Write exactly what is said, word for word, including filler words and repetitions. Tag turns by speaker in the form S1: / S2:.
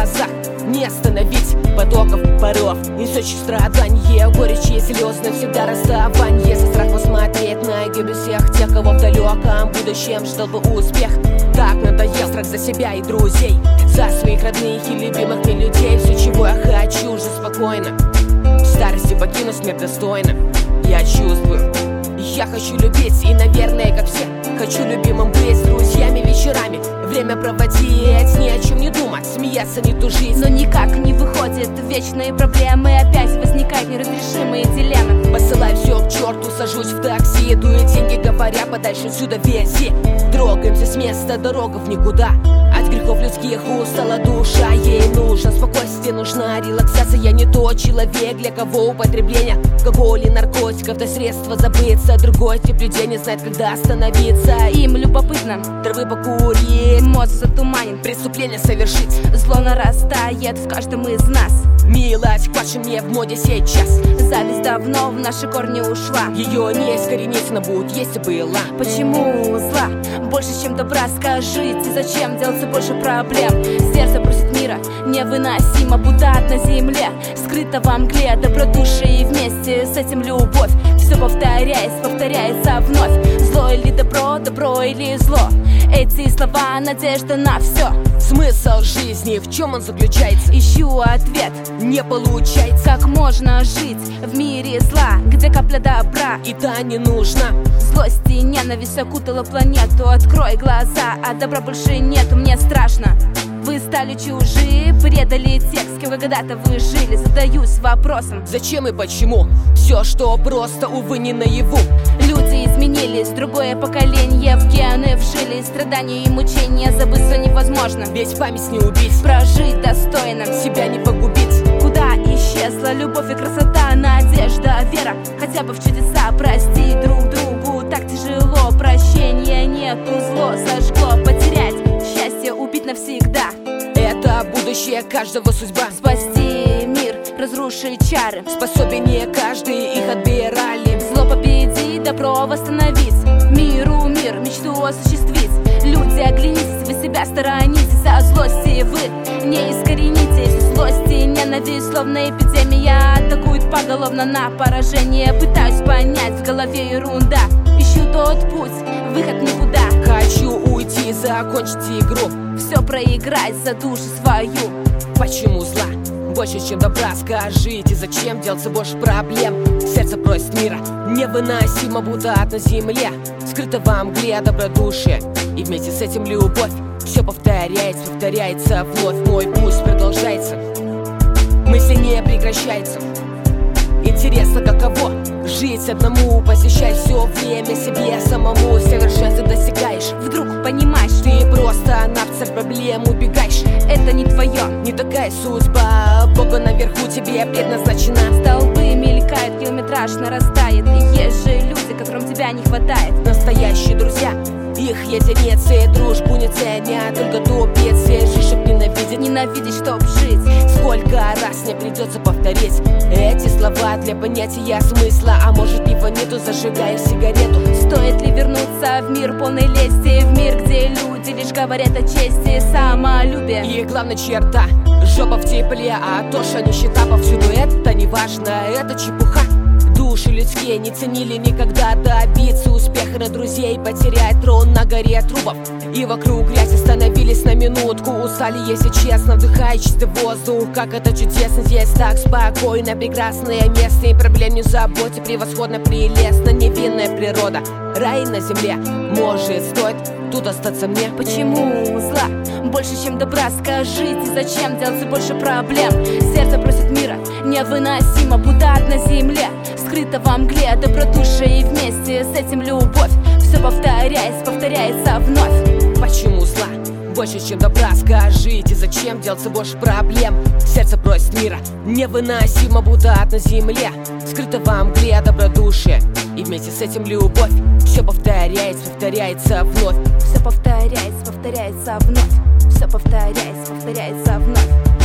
S1: глазах не остановить потоков паров, несущих страдания, горечь и слез, навсегда расставание. Со страхом смотреть на гибель всех тех, кого в далеком будущем ждал бы успех. Так надоел страх за себя и друзей, за своих родных и любимых мне людей. Все, чего я хочу, уже спокойно в старости покинуть мир достойно. Я чувствую, я хочу любить, и, наверное, как все, хочу любимым быть, с друзьями вечерами время проводить, ни о чем не думать, смеяться, не тужить.
S2: Но никак не выходит, вечные проблемы, опять возникают неразрешимые дилеммы.
S1: Посылай все к черту, сажусь в такси, дует деньги, говоря, подальше отсюда вези. Трогаемся с места, дорога в никуда, от грехов людских устала душа. Ей нужно спокойствие, нужна релаксация. Я не тот человек, для кого употребление алкоголя и наркотиков да средства забыться. Другой тип людей не знает, когда остановиться.
S2: Им любопытно
S1: травы покурить,
S2: мозг затуманен,
S1: преступление совершить.
S2: Зло нарастает в каждом из нас.
S1: Милость к мне в моде сейчас.
S2: Зависть давно в наши корни ушла.
S1: Ее не искоренить, но будет есть и была.
S2: Почему зла больше, чем добра? Скажите, зачем делаться больше проблем? Сердце просит мира, невыносимо, будто на земле, скрыто во мгле добродушие, и вместе с этим любовь. Все повторяется, повторяется вновь. Зло или добро, добро или зло. Эти слова — надежда на все.
S1: Смысл жизни, в чем он заключается?
S2: Ищу ответ,
S1: не получается.
S2: Как можно жить в мире зла, где капля добра
S1: и та не нужна?
S2: Злость и ненависть окутала планету. Открой глаза, а добра больше нету. Мне страшно, вы стали чужие, предали тех, с кем когда-то вы жили. Задаюсь вопросом,
S1: зачем и почему? Все, что просто, увы, не наяву.
S2: Люди изменились, другое поколение в гены вжились. Страдания и мучения забыться невозможно,
S1: ведь память не убить,
S2: прожить достойно,
S1: себя не погубить.
S2: Куда исчезла любовь и красота, надежда, вера хотя бы в чудеса? Простить друг другу так тяжело, прощения нету, зло сожгло. Потерять счастье, убить навсегда —
S1: это будущее каждого судьба.
S2: Спасти мир, разрушить чары
S1: способен не каждый, их отбирали.
S2: Зло победить, добро восстановить, миру мир, мечту осуществить. Люди, оглянитесь, вы себя сторонитесь, а злости вы не искоренитесь. Злость и ненависть, словно эпидемия, атакуют поголовно на поражение. Пытаюсь понять, в голове ерунда, ищу тот путь, выход никуда.
S1: Хочу уйти, закончить игру,
S2: все проиграть за душу свою.
S1: Почему зла больше, чем добра? Скажите, зачем делаться больше проблем? Сердце просит мира, невыносимо, будто на земле, скрыто во мгле добродушие, и вместе с этим любовь. Все повторяется, повторяется вновь. Мой путь продолжается, мысли не прекращаются. Интересно, каково жить одному, посещать все время себе самому. Совершенства достигаешь,
S2: вдруг понимаешь,
S1: ты просто на царь проблем убегаешь.
S2: Это не твое,
S1: не такая судьба, Бога наверху тебе предназначена.
S2: Столбы мелькают, километраж нарастает, и есть же люди, которым тебя не хватает.
S1: Настоящие друзья, их единицы, дружбу не ценят, только тупицы. Жить, чтоб ненавидеть,
S2: ненавидеть, чтоб жить.
S1: Сколько раз мне придется повторить эти слова для понятия смысла. А может, его нету, зажигаю сигарету.
S2: Стоит ли вернуться в мир полной лести, в мир, где люди лишь говорят о чести, самолюбие?
S1: И главная черта — жопа в тепле, а то, что нищета повсюду, это не важно, это чепуха. Души людские не ценили никогда, добиться успеха на друзей, потерять трон на горе трубов. И вокруг грязь, остановились на минутку, устали, если честно, вдыхая чистый воздух. Как это чудесно, здесь так спокойно, прекрасное место, и проблем не заботе, превосходно, прелестно, невинная природа. Рай на земле, может, стоит тут остаться мне?
S2: Почему зла больше, чем добра? Скажите, зачем делаться больше проблем? Сердце просит мира, невыносимо, будто на земле, скрыто во мгле добродушие, и вместе с этим любовь. Все повторяется, повторяется вновь.
S1: Почему зла больше, чем добра? Скажите, зачем делаться больше проблем? Сердце просит мира, невыносимо, будто на земле, скрыто во мгле добродушие, и вместе с этим любовь. Все повторяется, повторяется вновь.
S2: Все повторяется, повторяется вновь. Все повторяется, повторяется вновь.